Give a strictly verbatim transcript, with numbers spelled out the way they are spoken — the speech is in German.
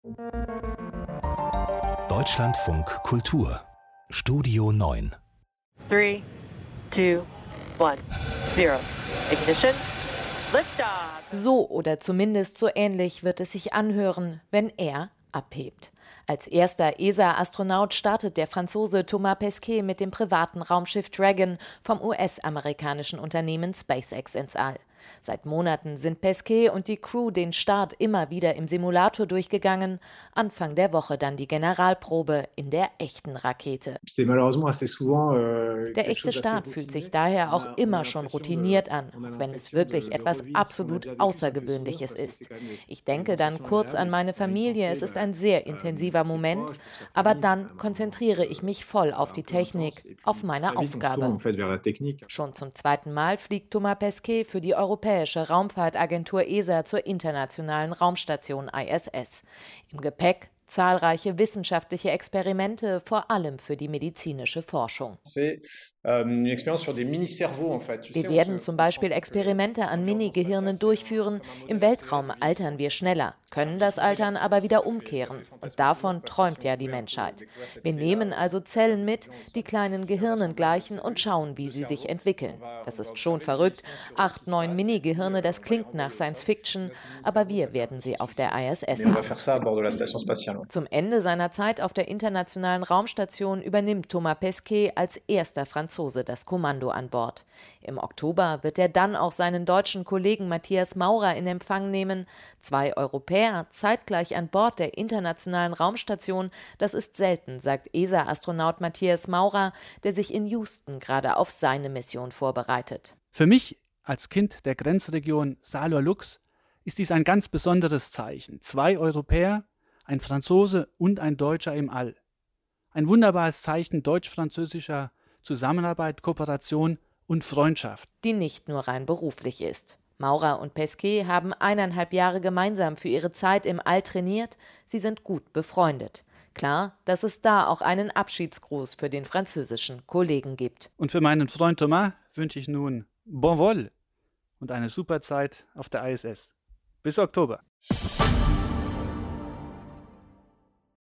Deutschlandfunk Kultur Studio neun. drei, zwei, eins, null. Ignition. Liftoff. So oder zumindest so ähnlich wird es sich anhören, wenn er abhebt. Als erster E S A-Astronaut startet der Franzose Thomas Pesquet mit dem privaten Raumschiff Dragon vom U S-amerikanischen Unternehmen SpaceX ins All. Seit Monaten sind Pesquet und die Crew den Start immer wieder im Simulator durchgegangen, Anfang der Woche dann die Generalprobe in der echten Rakete. Der echte Start fühlt sich daher auch immer schon routiniert an, auch wenn es wirklich etwas absolut Außergewöhnliches ist. Ich denke dann kurz an meine Familie, es ist ein sehr intensiver Moment, aber dann konzentriere ich mich voll auf die Technik, auf meine Aufgabe. Schon zum zweiten Mal fliegt Thomas Pesquet für die Europäische Raumfahrtagentur E S A zur internationalen Raumstation I S S. Im Gepäck zahlreiche wissenschaftliche Experimente, vor allem für die medizinische Forschung. Wir werden zum Beispiel Experimente an Mini-Gehirnen durchführen. Im Weltraum altern wir schneller, können das Altern aber wieder umkehren. Und davon träumt ja die Menschheit. Wir nehmen also Zellen mit, die kleinen Gehirnen gleichen und schauen, wie sie sich entwickeln. Das ist schon verrückt. Acht, neun Mini-Gehirne, das klingt nach Science-Fiction, aber wir werden sie auf der I S S haben. Zum Ende seiner Zeit auf der internationalen Raumstation übernimmt Thomas Pesquet als erster Franzose das Kommando an Bord. Im Oktober wird er dann auch seinen deutschen Kollegen Matthias Maurer in Empfang nehmen. Zwei Europäer zeitgleich an Bord der internationalen Raumstation, das ist selten, sagt E S A-Astronaut Matthias Maurer, der sich in Houston gerade auf seine Mission vorbereitet. Für mich als Kind der Grenzregion Saarlor-Lux ist dies ein ganz besonderes Zeichen. Zwei Europäer, ein Franzose und ein Deutscher im All. Ein wunderbares Zeichen deutsch-französischer Zusammenarbeit, Kooperation und Freundschaft. Die nicht nur rein beruflich ist. Maurer und Pesquet haben eineinhalb Jahre gemeinsam für ihre Zeit im All trainiert. Sie sind gut befreundet. Klar, dass es da auch einen Abschiedsgruß für den französischen Kollegen gibt. Und für meinen Freund Thomas wünsche ich nun Bon vol und eine super Zeit auf der I S S. Bis Oktober.